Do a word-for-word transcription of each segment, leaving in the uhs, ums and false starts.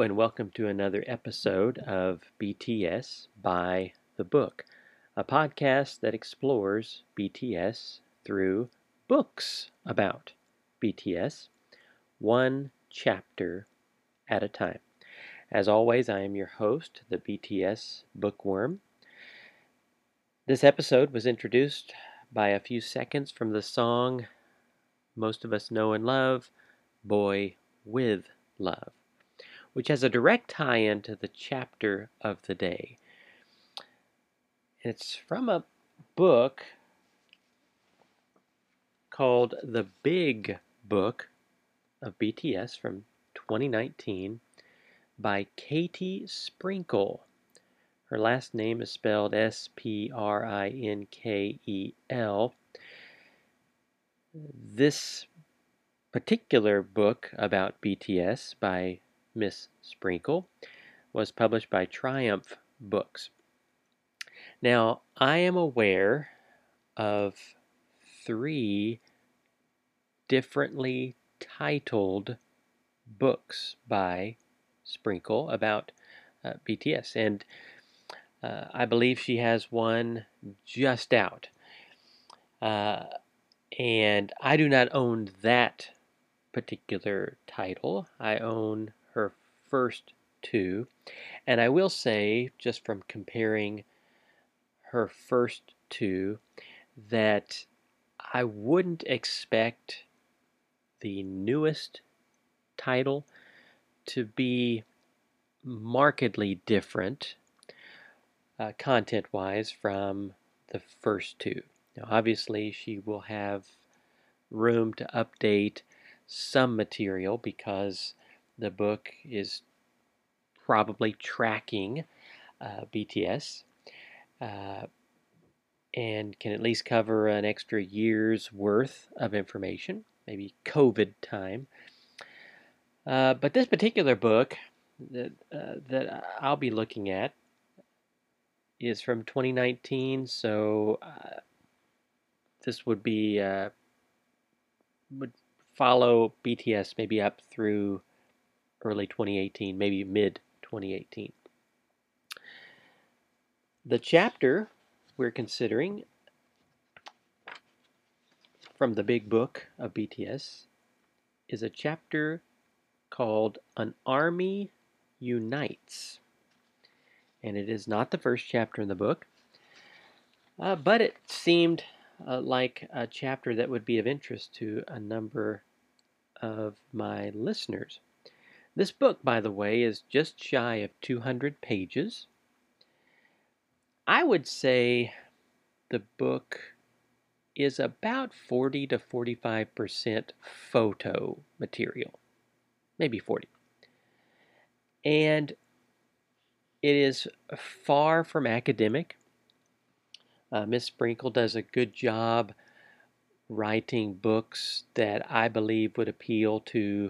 and welcome to another episode of B T S by the Book, a podcast that explores B T S through books about B T S, one chapter at a time. As always, I am your host, the B T S Bookworm. This episode was introduced by a few seconds from the song most of us know and love, Boy with Love, which has a direct tie-in to the chapter of the day. It's from a book called The Big Book of B T S from twenty nineteen by Katie Sprinkle. Her last name is spelled S P R I N K E L. This particular book about B T S by Miss Sprinkle was published by Triumph Books. Now, I am aware of three differently titled books by Sprinkle about uh, B T S, and uh, I believe she has one just out. Uh, and I do not own that particular title. I own her first two, and I will say, just from comparing her first two, that I wouldn't expect the newest title to be markedly different uh, content-wise from the first two. Now, obviously, she will have room to update some material because the book is probably tracking uh, B T S uh, and can at least cover an extra year's worth of information, maybe COVID time. Uh, but this particular book that uh, that I'll be looking at is from twenty nineteen, so uh, this would be uh, would follow B T S maybe up through early twenty eighteen, maybe mid twenty eighteen. The chapter we're considering from the big book of B T S is a chapter called An Army Unites. And it is not the first chapter in the book, uh, but it seemed uh, like a chapter that would be of interest to a number of my listeners. This book, by the way, is just shy of two hundred pages. I would say the book is about forty to forty-five percent photo material, maybe forty. And it is far from academic. Uh, Miss Sprinkle does a good job writing books that I believe would appeal to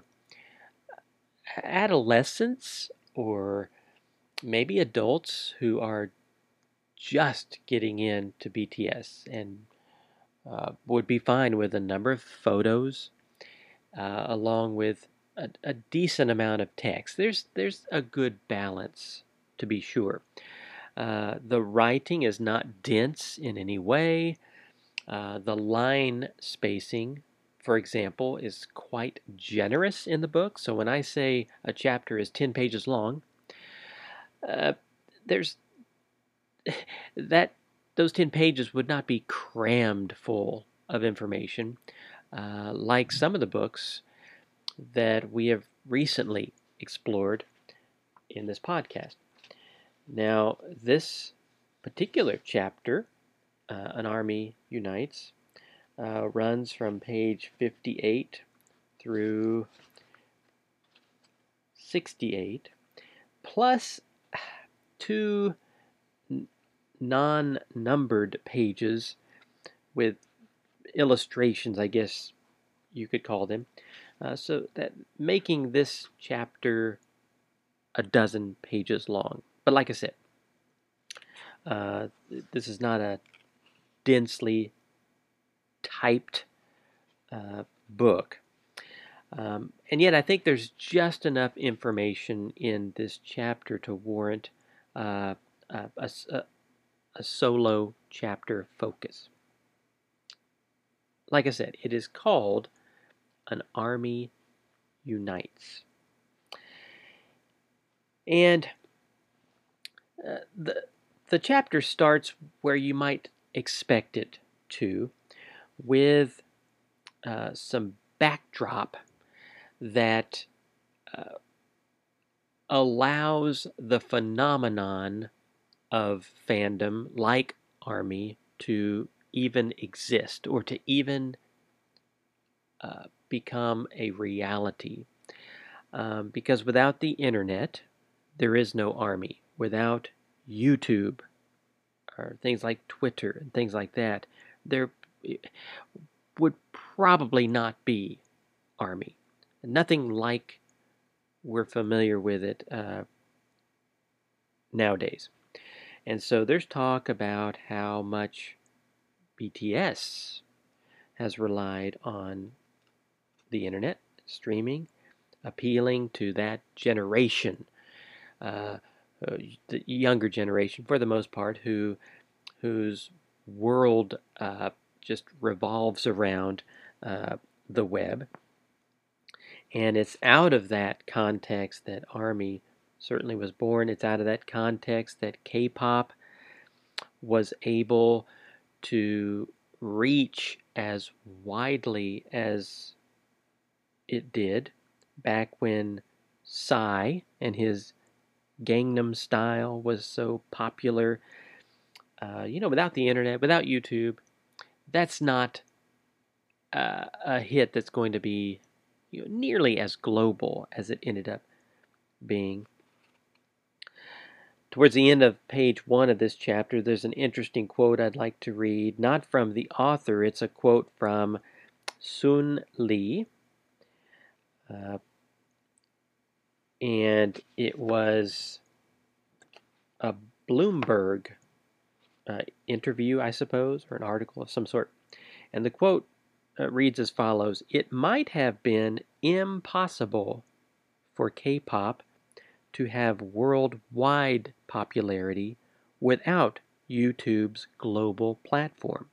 adolescents or maybe adults who are just getting into B T S and uh, would be fine with a number of photos uh, along with a, a decent amount of text. There's there's a good balance, to be sure. Uh, the writing is not dense in any way. Uh, the line spacing, for example, is quite generous in the book. So when I say a chapter is ten pages long, uh, there's that those ten pages would not be crammed full of information uh, like some of the books that we have recently explored in this podcast. Now, this particular chapter, uh, An Army Unites, uh, runs from page fifty-eight through sixty-eight, plus two non-numbered pages with illustrations, I guess you could call them, uh, so that making this chapter a dozen pages long. But like I said, uh, this is not a densely typed uh, book. Um, and yet I think there's just enough information in this chapter to warrant uh, a, a, a solo chapter focus. Like I said, it is called An Army Unites. And uh, the, the chapter starts where you might expect it to, with uh, some backdrop that uh, allows the phenomenon of fandom like Army to even exist or to even uh, become a reality. Um, because without the internet, there is no Army. Without YouTube or things like Twitter and things like that, there would probably not be Army. Nothing like we're familiar with it uh, nowadays. And so there's talk about how much B T S has relied on the internet, streaming, appealing to that generation, uh, uh, the younger generation for the most part, who whose world uh, just revolves around uh, the web. And it's out of that context that Army certainly was born. It's out of that context that K-pop was able to reach as widely as it did back when Psy and his Gangnam Style was so popular. Uh, you know, without the internet, without YouTube, that's not uh, a hit that's going to be, you know, nearly as global as it ended up being. Towards the end of page one of this chapter, there's an interesting quote I'd like to read, not from the author, it's a quote from Sun Lee. Uh, and it was a Bloomberg uh, interview, I suppose, or an article of some sort. And the quote uh, reads as follows: "It might have been impossible for K-pop to have worldwide popularity without YouTube's global platform.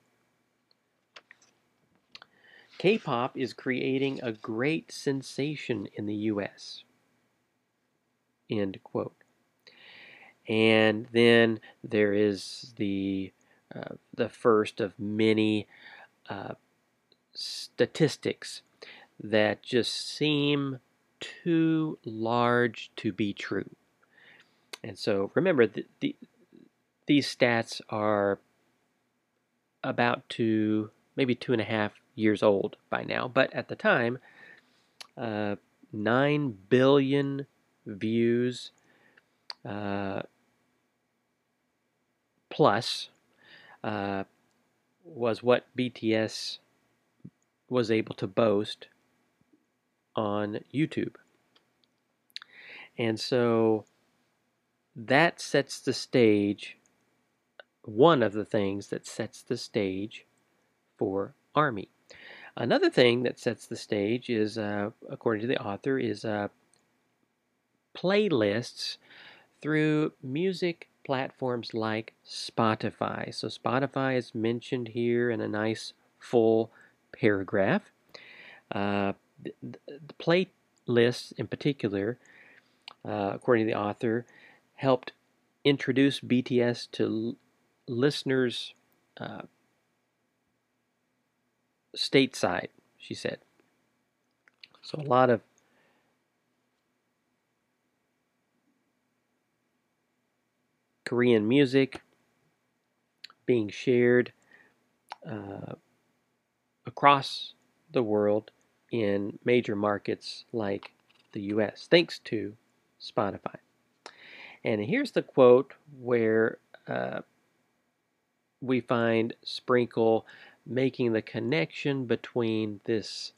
K-pop is creating a great sensation in the U S" End quote. And then there is the uh, the first of many uh, statistics that just seem too large to be true. And so remember, the, the, these stats are about two, maybe two and a half years old by now, but at the time, uh, nine billion views uh, plus uh, was what B T S was able to boast on YouTube. And so that sets the stage, one of the things that sets the stage for Army. Another thing that sets the stage is, uh, according to the author, is uh, playlists through music platforms like Spotify. So Spotify is mentioned here in a nice full paragraph. Uh, the, the playlists in particular, uh, according to the author, helped introduce B T S to l- listeners uh, stateside, she said. So a lot of Korean music being shared uh, across the world in major markets like the U S, thanks to Spotify. And here's the quote where uh, we find Sprinkle making the connection between this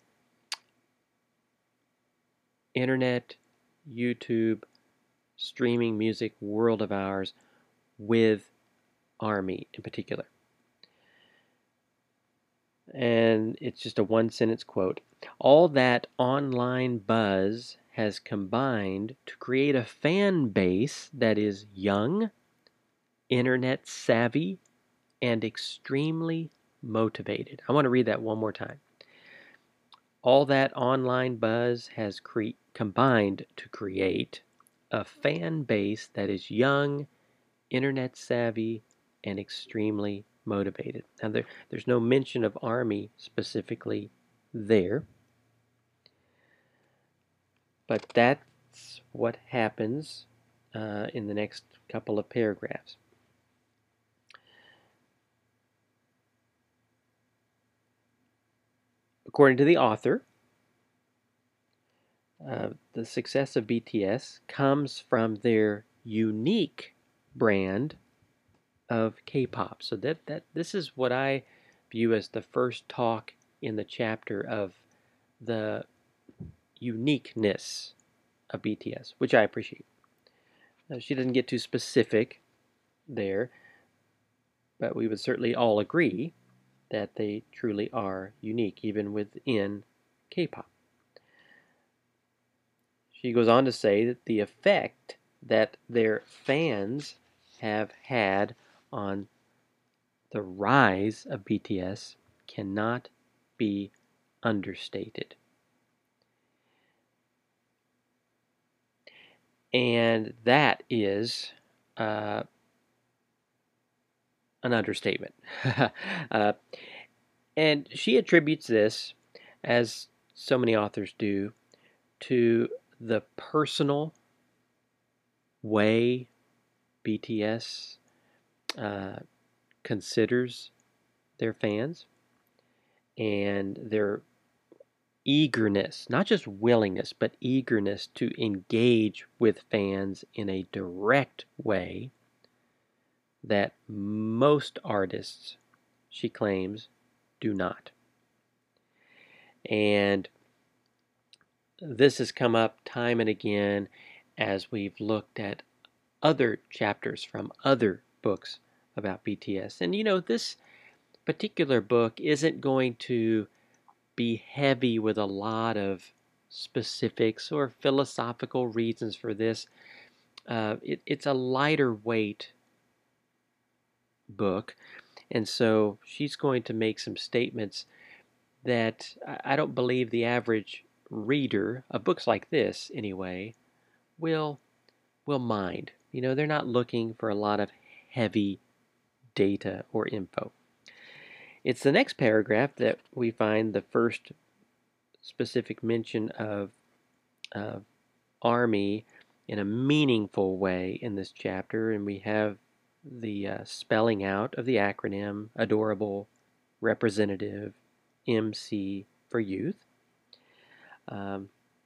internet, YouTube, streaming music world of ours with Army in particular. and it's just a one sentence quote. All that online buzz has combined to create a fan base that is young, internet savvy, and extremely motivated. I want to read that one more time. All that online buzz has cre- combined to create a fan base that is young, internet savvy, and extremely motivated. Now, there, there's no mention of Army specifically there, but that's what happens uh, in the next couple of paragraphs. According to the author, uh, the success of B T S comes from their unique brand of K-pop. So that that this is what I view as the first talk in the chapter of the uniqueness of B T S, which I appreciate. Now, she doesn't get too specific there, but we would certainly all agree that they truly are unique, even within K-pop. She goes on to say that the effect that their fans have had on the rise of B T S cannot be understated. And that is uh, an understatement. uh, and she attributes this, as so many authors do, to the personal way B T S uh, considers their fans and their eagerness, not just willingness, but eagerness to engage with fans in a direct way that most artists, she claims, do not. And this has come up time and again as we've looked at other chapters from other books about B T S. And you know, this particular book isn't going to be heavy with a lot of specifics or philosophical reasons for this. Uh, it, it's a lighter weight book, and so she's going to make some statements that I don't believe the average reader of books like this, anyway, will will mind. You know, they're not looking for a lot of heavy data or info. It's the next paragraph that we find the first specific mention of uh, Army in a meaningful way in this chapter, and we have the uh, spelling out of the acronym Adorable Representative M C for Youth. Um,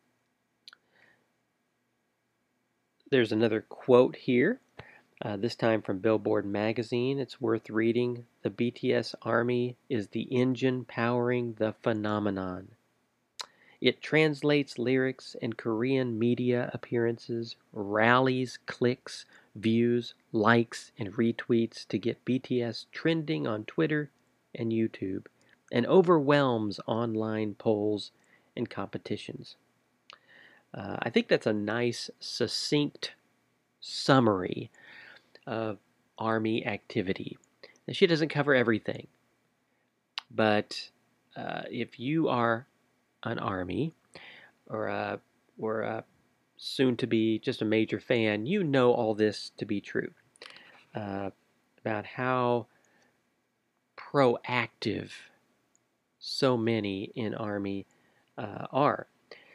there's another quote here, uh, this time from Billboard magazine. It's worth reading. The B T S Army is the engine powering the phenomenon. It translates lyrics and Korean media appearances, rallies clicks, views, likes, and retweets to get B T S trending on Twitter and YouTube, and overwhelms online polls and competitions. Uh, I think that's a nice, succinct summary of Army activity. Now, she doesn't cover everything, but uh, if you are an Army or a, or a soon to be just a major fan, you know all this to be true uh, about how proactive so many in Army uh, are.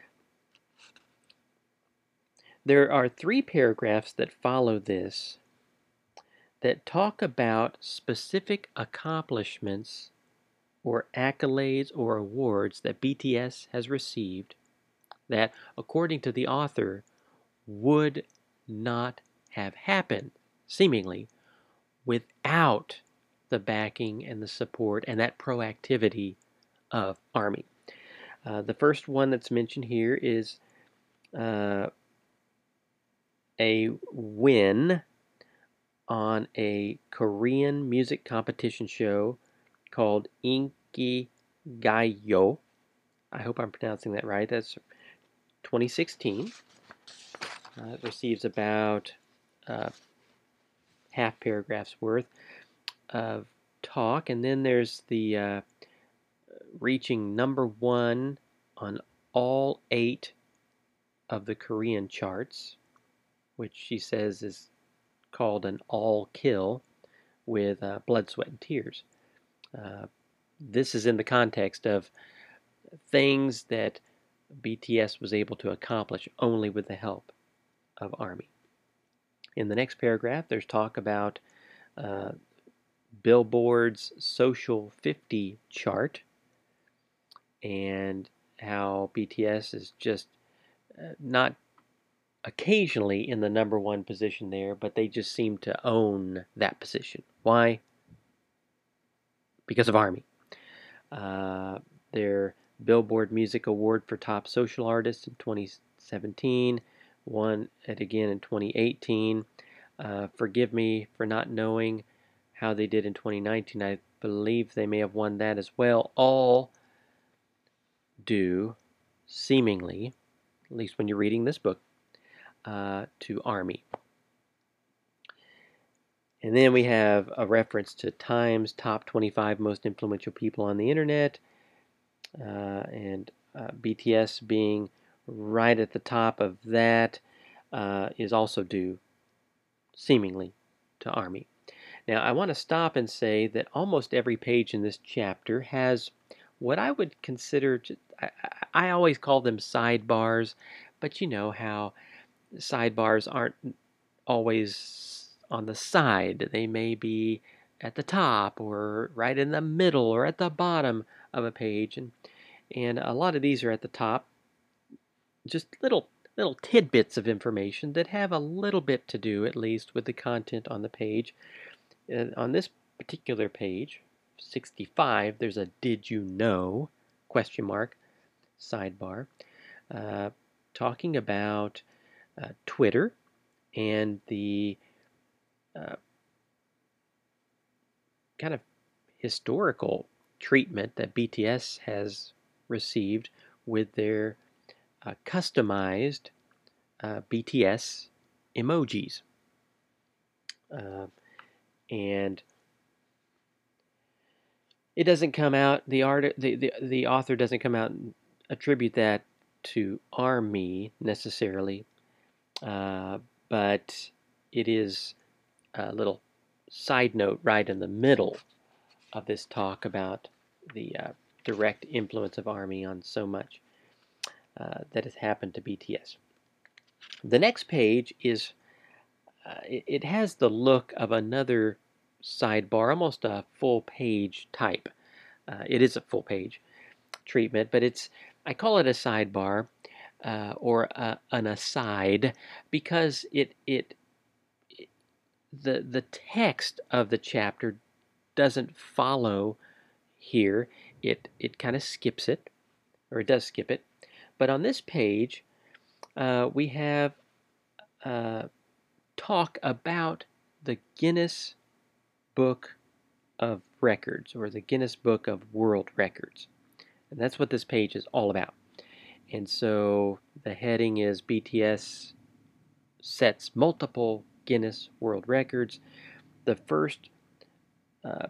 There are three paragraphs that follow this that talk about specific accomplishments or accolades or awards that B T S has received that, according to the author, would not have happened, seemingly, without the backing and the support and that proactivity of Army. Uh, the first one that's mentioned here is uh, a win on a Korean music competition show called Inky Gayo. I hope I'm pronouncing that right. That's twenty sixteen. Uh, it receives about uh, half paragraph's worth of talk, and then there's the uh, reaching number one on all eight of the Korean charts, which she says is called an all kill with uh, blood, sweat, and tears. Uh, this is in the context of things that B T S was able to accomplish only with the help of ARMY. In the next paragraph, there's talk about uh, Billboard's Social fifty chart and how B T S is just uh, not occasionally in the number one position there, but they just seem to own that position. Why? Because of ARMY. Uh, their Billboard Music Award for Top Social Artist in twenty seventeen, won it again in twenty eighteen. Uh, forgive me for not knowing how they did in twenty nineteen. I believe they may have won that as well. All due, seemingly, at least when you're reading this book, uh, to ARMY. And then we have a reference to Time's top twenty-five most influential people on the internet, uh, and uh, B T S being right at the top of that uh, is also due, seemingly, to ARMY. Now, I want to stop and say that almost every page in this chapter has what I would consider, I, I always call them sidebars, but you know how sidebars aren't always on the side. They may be at the top or right in the middle or at the bottom of a page. And, and a lot of these are at the top, just little little tidbits of information that have a little bit to do, at least, with the content on the page. Uh, on this particular page, sixty-five, there's a "Did you know?" question mark sidebar, uh, talking about uh, Twitter and the uh, kind of historical treatment that B T S has received with their uh, customized uh, B T S emojis. Uh, and it doesn't come out, the art, the, the, the author doesn't come out and attribute that to ARMY necessarily, uh, but it is a little side note right in the middle of this talk about the uh, direct influence of ARMY on so much uh, that has happened to B T S. The next page is, uh, it, it has the look of another sidebar, almost a full page type. Uh, it is a full page treatment, but it's, I call it a sidebar uh, or a, an aside because it, it, it the, the text of the chapter doesn't follow here. It, it kind of skips it, or it does skip it. But on this page, uh, we have uh, talk about the Guinness Book of Records, or the Guinness Book of World Records. And that's what this page is all about. And so the heading is B T S sets multiple Guinness World Records. The first uh,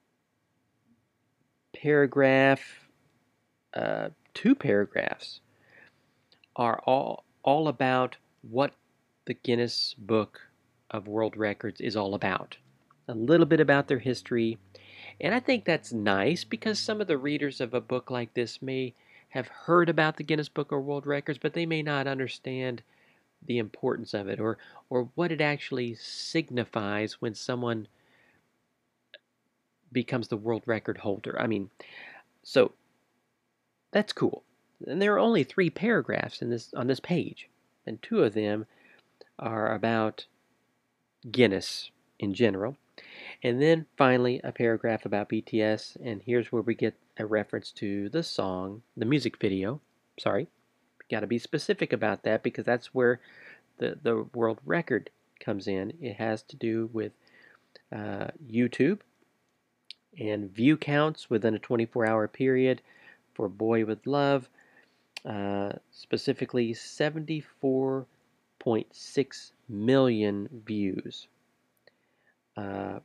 paragraph, uh, two paragraphs, are all, all about what the Guinness Book of World Records is all about. A little bit about their history. And I think that's nice because some of the readers of a book like this may have heard about the Guinness Book of World Records, but they may not understand the importance of it, or or what it actually signifies when someone becomes the world record holder. I mean, so that's cool. And there are only three paragraphs in this on this page, and two of them are about Guinness in general. And then finally a paragraph about B T S, and here's where we get a reference to the song, the music video. Sorry, got to be specific about that because that's where the, the world record comes in. It has to do with uh, YouTube And view counts within a twenty-four hour period for Boy with Love, uh, specifically seventy-four point six million views, uh,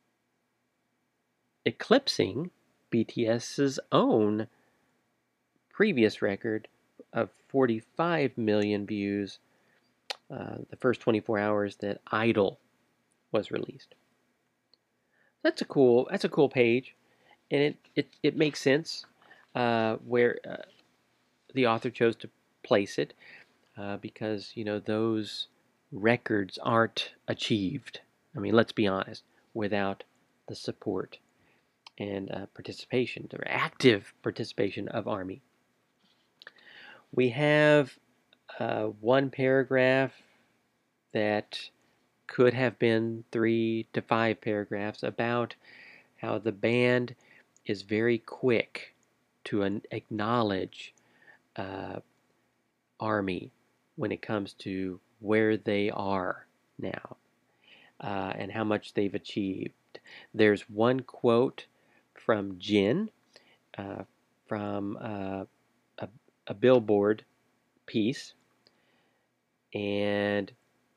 eclipsing BTS's own previous record of forty-five million views uh, the first twenty-four hours that Idol was released. That's a cool. That's a cool page, and it it, it makes sense uh, where uh, the author chose to place it uh, because you know those records aren't achieved. I mean, let's be honest, without the support and uh, participation, or active participation of Army. We have uh, one paragraph that could have been three to five paragraphs about how the band is very quick to an- acknowledge uh, Army when it comes to where they are now uh, and how much they've achieved. There's one quote from Jin uh, from uh, a, a Billboard piece, and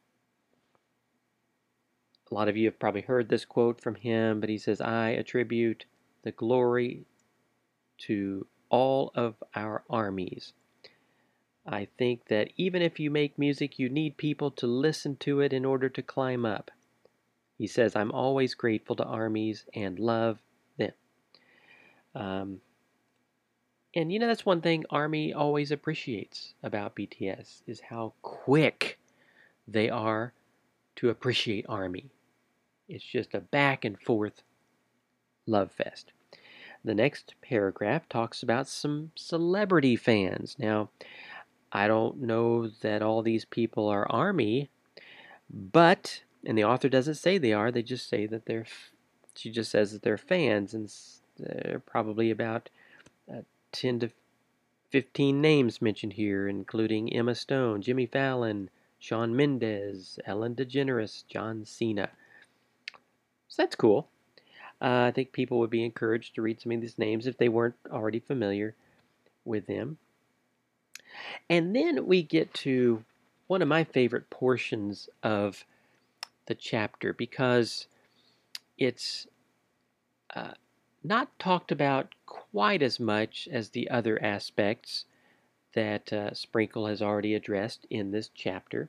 a lot of you have probably heard this quote from him, but he says, I attribute the glory to all of our armies. I think that even if you make music, you need people to listen to it in order to climb up. He says, I'm always grateful to armies and love them. Um, and you know, that's one thing Army always appreciates about B T S is how quick they are to appreciate Army. It's just a back and forth love fest. The next paragraph talks about some celebrity fans. Now, I don't know that all these people are Army, but, and the author doesn't say they are, they just say that they're, she just says that they're fans, and they're probably about uh, ten to fifteen names mentioned here, including Emma Stone, Jimmy Fallon, Shawn Mendes, Ellen DeGeneres, John Cena. So that's cool. Uh, I think people would be encouraged to read some of these names if they weren't already familiar with them. And then we get to one of my favorite portions of the chapter because it's uh, not talked about quite as much as the other aspects that uh, Sprinkle has already addressed in this chapter.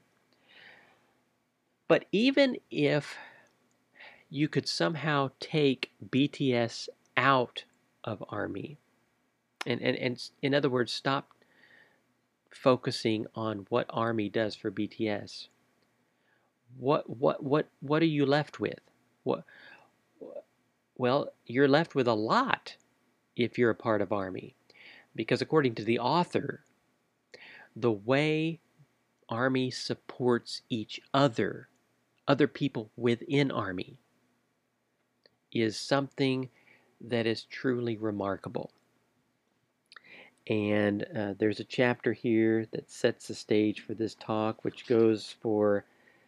But even if you could somehow take B T S out of Army, and, and, and in other words, stop focusing on what Army does for B T S, what what what what are you left with? What well, you're left with a lot if you're a part of Army, because according to the author, the way Army supports each other, other people within Army, is something that is truly remarkable. And uh, there's a chapter here that sets the stage for this talk, which goes for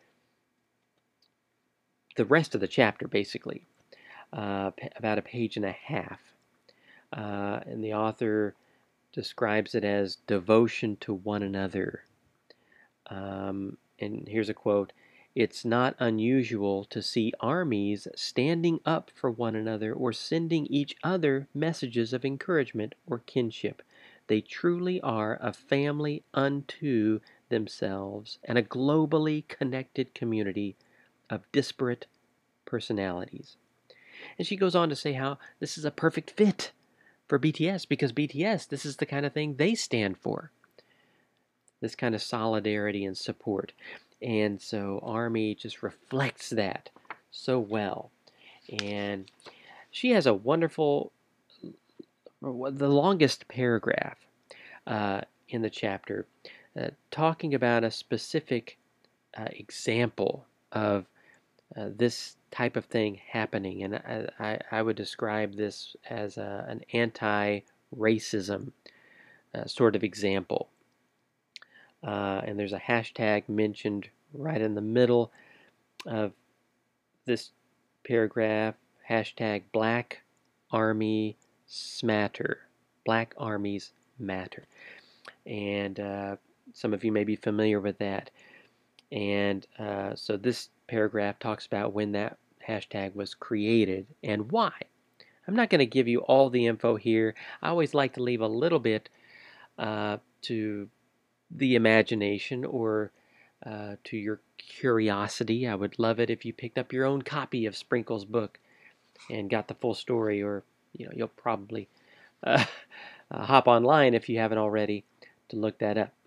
the rest of the chapter, basically, uh, about a page and a half. Uh, and the author describes it as devotion to one another. Um, and here's a quote: It's not unusual to see armies standing up for one another or sending each other messages of encouragement or kinship. They truly are a family unto themselves and a globally connected community of disparate personalities. And she goes on to say how this is a perfect fit for B T S because B T S, this is the kind of thing they stand for. This kind of solidarity and support. And so Army just reflects that so well. And she has a wonderful, the longest paragraph uh, in the chapter, uh, talking about a specific uh, example of uh, this type of thing happening. And I, I, I would describe this as a, an anti racism uh, sort of example. Uh, and there's a hashtag mentioned right in the middle of this paragraph, hashtag Black Army Smatter. Black Armies Matter. And uh, some of you may be familiar with that. And uh, so this paragraph talks about when that hashtag was created and why. I'm not going to give you all the info here. I always like to leave a little bit uh, to the imagination or uh, to your curiosity. I would love it if you picked up your own copy of Sprinkle's book and got the full story, or you know, you'll probably uh, uh, hop online if you haven't already to look that up.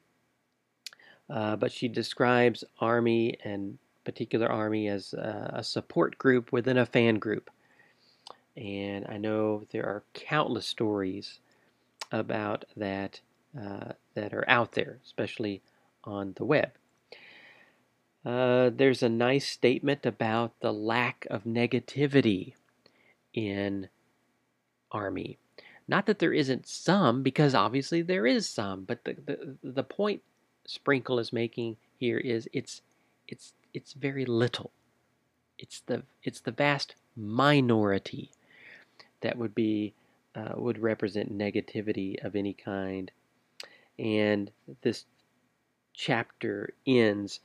Uh, but she describes Army and particular Army as uh, a support group within a fan group. And I know there are countless stories about that uh, that are out there, especially on the web. Uh, there's a nice statement about the lack of negativity in Army. Not that there isn't some, because obviously there is some, but the, the, the point Sprinkle is making here is it's it's it's very little. It's the it's the vast minority that would be uh, would represent negativity of any kind. And this chapter ends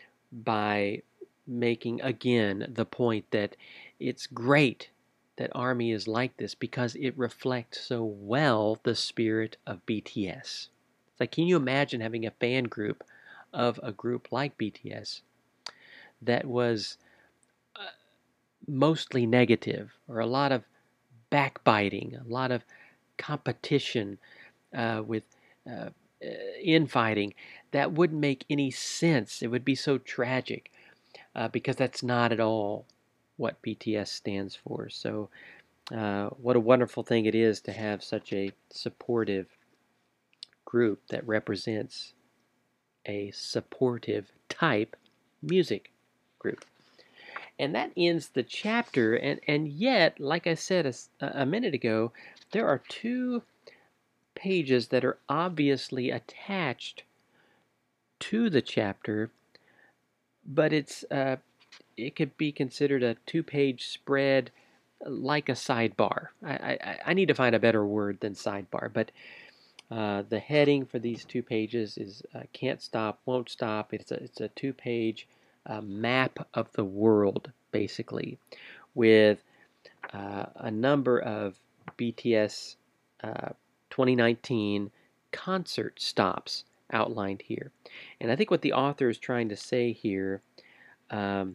by making again the point that it's great that Army is like this because it reflects so well the spirit of B T S. It's like, can you imagine having a fan group of a group like B T S that was uh, mostly negative, or a lot of backbiting, a lot of competition uh, with uh, infighting? That wouldn't make any sense. It would be so tragic uh, because that's not at all what B T S stands for. So uh, what a wonderful thing it is to have such a supportive group that represents a supportive type music group. And that ends the chapter, and, and yet, like I said a, a minute ago, there are two pages that are obviously attached to the chapter, but it's uh, it could be considered a two-page spread, like a sidebar. I, I, I need to find a better word than sidebar, but uh, the heading for these two pages is uh, Can't Stop, Won't Stop. It's a, it's a two-page uh, map of the world, basically, with uh, a number of B T S uh, twenty nineteen concert stops outlined here. And I think what the author is trying to say here um,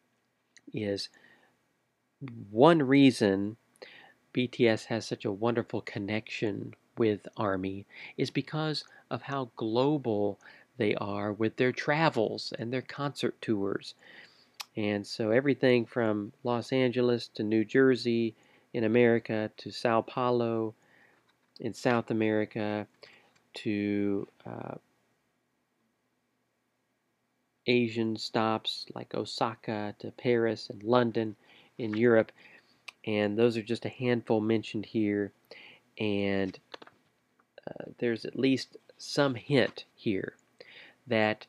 is one reason B T S has such a wonderful connection with Army is because of how global they are with their travels and their concert tours. And so everything from Los Angeles to New Jersey in America to Sao Paulo in South America to uh, Asian stops like Osaka to Paris and London in Europe. And those are just a handful mentioned here. And uh, there's at least some hint here that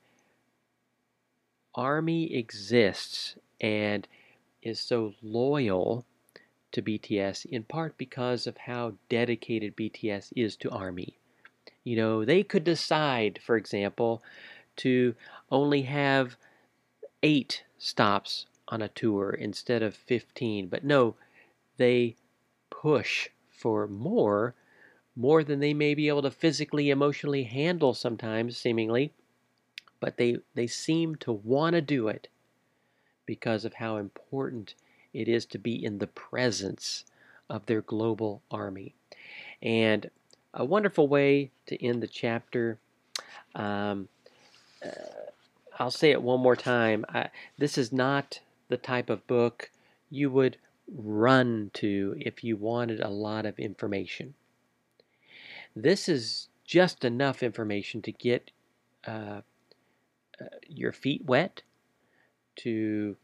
Army exists and is so loyal to B T S in part because of how dedicated B T S is to Army. You know, they could decide, for example, to only have eight stops on a tour instead of fifteen, but no, they push for more, more than they may be able to physically, emotionally handle sometimes, seemingly, but they, they seem to want to do it because of how important it is to be in the presence of their global army. And a wonderful way to end the chapter. Um, uh, I'll say it one more time. I, this is not the type of book you would run to if you wanted a lot of information. This is just enough information to get uh, uh, your feet wet, to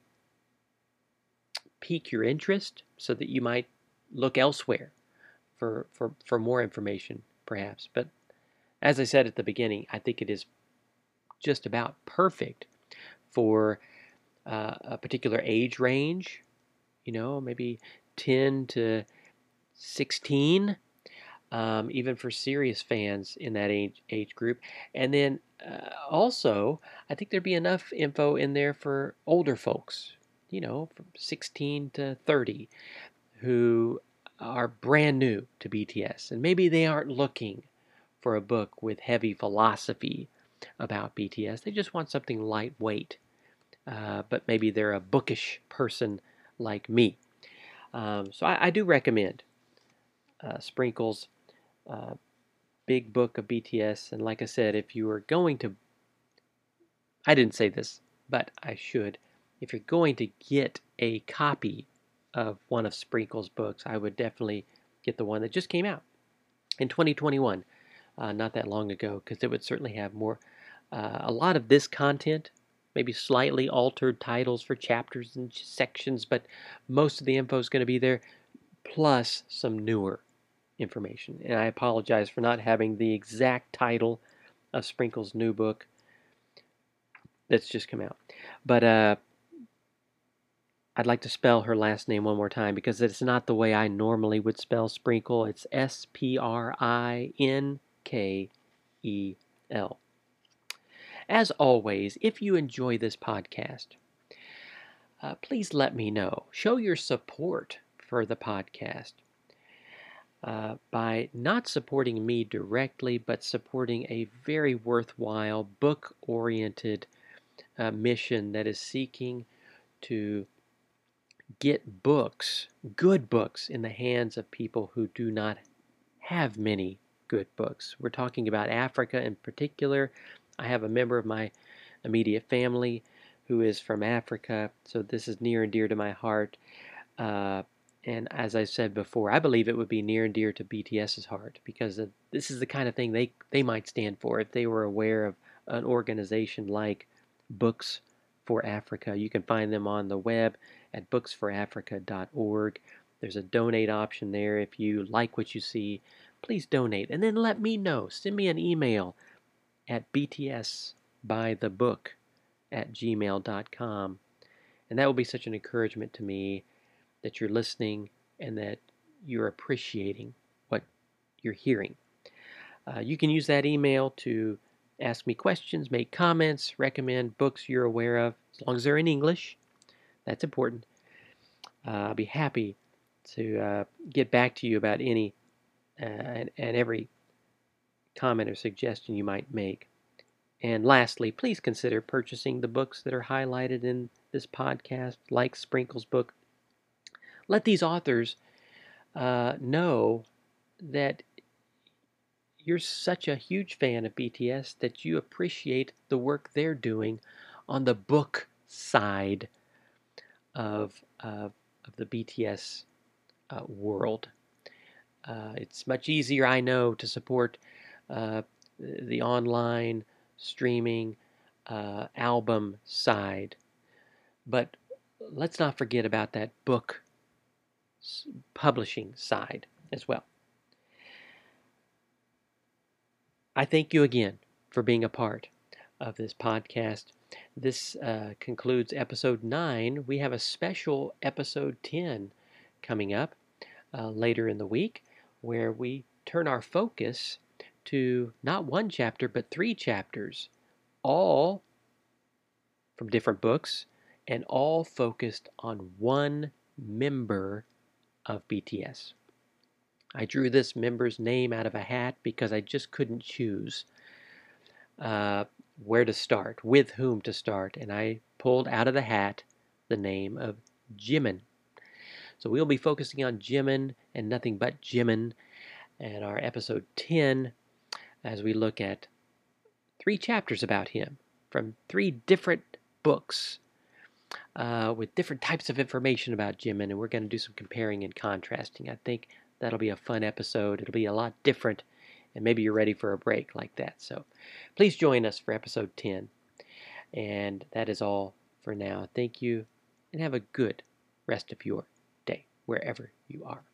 pique your interest so that you might look elsewhere for, for, for more information, perhaps. But as I said at the beginning, I think it is just about perfect for uh, a particular age range, you know, maybe ten to sixteen, um, even for serious fans in that age age group. And then uh, also, I think there'd be enough info in there for older folks, you know, from sixteen to thirty, who are brand new to B T S, and maybe they aren't looking for a book with heavy philosophy about B T S. They just want something lightweight, uh, but maybe they're a bookish person like me. Um, so I, I do recommend uh, Sprinkle's uh, Big Book of B T S. And like I said, if you are going to, I didn't say this, but I should. If you're going to get a copy of one of Sprinkle's books, I would definitely get the one that just came out in twenty twenty-one, uh, not that long ago, because it would certainly have more, uh, a lot of this content, maybe slightly altered titles for chapters and sections, but most of the info is going to be there, plus some newer information. And I apologize for not having the exact title of Sprinkle's new book that's just come out. But uh, I'd like to spell her last name one more time because it's not the way I normally would spell Sprinkle. It's S P R I N K E L. As always, if you enjoy this podcast, uh, please let me know. Show your support for the podcast uh, by not supporting me directly, but supporting a very worthwhile, book-oriented uh, mission that is seeking to get books, good books, in the hands of people who do not have many good books. We're talking about Africa in particular. I have a member of my immediate family who is from Africa, so this is near and dear to my heart. Uh, and as I said before, I believe it would be near and dear to BTS's heart because of, this is the kind of thing they, they might stand for if they were aware of an organization like Books for Africa. You can find them on the web at books for africa dot org. There's a donate option there. If you like what you see, please donate. And then let me know. Send me an email at b t s by the book at gmail dot com. And that will be such an encouragement to me that you're listening and that you're appreciating what you're hearing. Uh, you can use that email to ask me questions, make comments, recommend books you're aware of, as long as they're in English. That's important. Uh, I'll be happy to uh, get back to you about any uh, and, and every comment or suggestion you might make. And lastly, please consider purchasing the books that are highlighted in this podcast, like Sprinkle's book. Let these authors uh, know that you're such a huge fan of B T S that you appreciate the work they're doing on the book side of, uh, of the B T S uh, world. Uh, it's much easier, I know, to support uh, the online streaming uh, album side, but let's not forget about that book publishing side as well. I thank you again for being a part of this podcast. This uh, concludes episode nine. We have a special episode ten coming up uh, later in the week where we turn our focus to not one chapter but three chapters, all from different books and all focused on one member of B T S. I drew this member's name out of a hat because I just couldn't choose uh, where to start, with whom to start, and I pulled out of the hat the name of Jimin. So we'll be focusing on Jimin and nothing but Jimin in our episode ten as we look at three chapters about him from three different books uh, with different types of information about Jimin, and we're going to do some comparing and contrasting. I think that'll be a fun episode. It'll be a lot different, and maybe you're ready for a break like that. So please join us for episode ten. And that is all for now. Thank you, and have a good rest of your day, wherever you are.